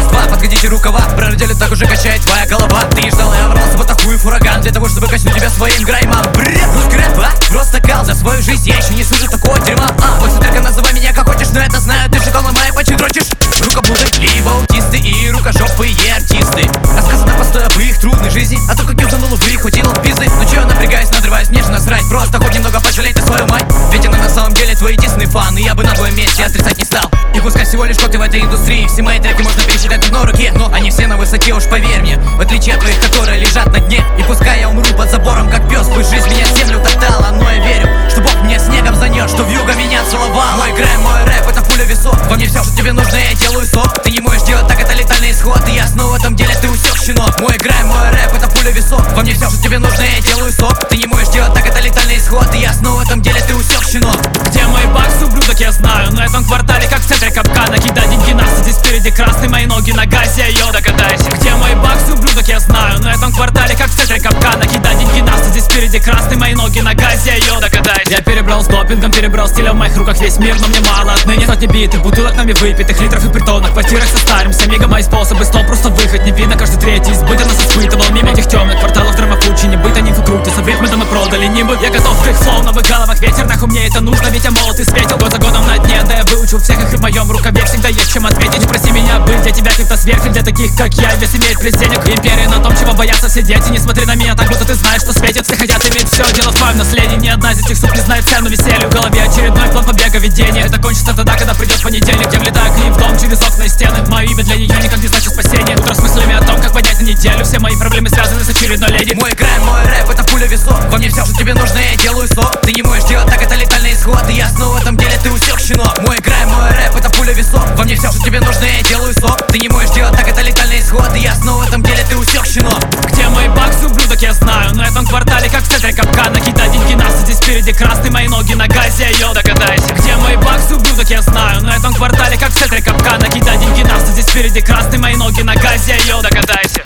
2, подгодите рукава. Прородили так уже качает твоя голова. Ты не ждал, я ворвался в атаку и фураган для того, чтобы коснуть тебя своим граймом. Бред, русский рэп, просто кал. За свою жизнь я еще не слышу такого дерьма. После трека называй меня как хочешь, но это знаю, ты же кол моя почти дрочишь. Рукоблуды, либо аутисты и рукожопые артисты. Рассказано постой об их трудной жизни, а то как я утонул в их хватило пизды. Ну че я напрягаюсь, надрываюсь, мне же насрать. Просто хоть немного пожалей ты свою мать. Ведь она на самом деле твой единственный фан, и я бы на твоем месте отрицать не стал. И пускай всего лишь коты в этой индустрии. Все мои треки можно пересчитать на одной руке, но они все на высоте, уж поверь мне. В отличие от твоих, которые лежат на дне. И пускай я умру под забором, как пес, пусть жизнь меня в землю топтала, но я верю, что Бог меня снегом занес, что вьюга меня целовал. Мой грэм, мой рэп, это пуля весов. Во мне все, что тебе нужно, я делаю соп. Ты не можешь делать так, это летальный исход. И ясно в этом деле, ты усек, щенок. Мой грэм, мой рэп, это пуля весов. Во мне все, что тебе нужно, я делаю соп. Ты не можешь делать так, это летальный исход. И ясно в этом деле, ты усек, щенок. Где мой бакс, ублюдок, я знаю. На этом квартале, как в центре капкана. Кидай деньги нас, здесь впереди красный. Мои ноги на газе, йо, догадайся. Где мой бакс, ублюдок, я знаю. На этом квартале, как в центре капкана. Кидай деньги нас, здесь впереди красный. Мои ноги на газе, йо, догадайся. Я перебрал с допингом, перебрал стилем, в моих руках весь мир, но мне мало. Отныне сотни битых бутылок нами выпитых, литров и притонов, квартирах состаримся. Мега мои способы, стол просто выход не видно. Каждый третий избыток нас испытывал. Мимо этих темных кварталов драмафучи, не быта, нимфы крутятся. В ритме мы продали нимбы. Я готов к их флоу, на головах ветер, нахуй мне это нужно. Ведь я молод и светил, год за годом на дне. Да я выучил всех их, и в моем рукаве всегда есть чем ответить. Не проси меня быть, для тебя кто-то сверху. Для таких как я, вес имеет пресс денег. Империя на том, чего боятся все дети. Не смотри на меня так, будто ты знаешь, что светит. Все хотят иметь все, дело в моем наследии. Ни одна из этих суп не знает цену веселью. В голове очередной план побега, видения. Это кончится тогда, когда придет понедельник. Я влетаю к ней в дом через окна и стены. Мое имя для нее никак не значит спасение. Утро с мыслями о том, как поднять на неделю. Все мои проблемы связаны с очередной леди. Мой грэм, мой рэп, это пуля весов. Во мне все, что тебе нужно, я делаю соп. Ты не можешь делать так, это летальный исход. И ясно в этом деле, ты усек, щенок. Мой грэм, мой рэп, это пуля весов. Во мне все, что тебе нужно, я делаю соп. Ты не можешь делать так, это летальный исход. И ясно в этом деле, ты усек, щенок. Где мой бакс, ублюдок, я знаю. На этом квартале, как в центре капкана. Кидай деньги нас, здесь впереди красный. Мои ноги на газе, йо, догадайся. Где мой бакс, ублюдок, я знаю. На этом квартале, как в центре капкана. Кидай деньги нас, здесь впереди красный. Мои ноги на газе, йо, догадайся.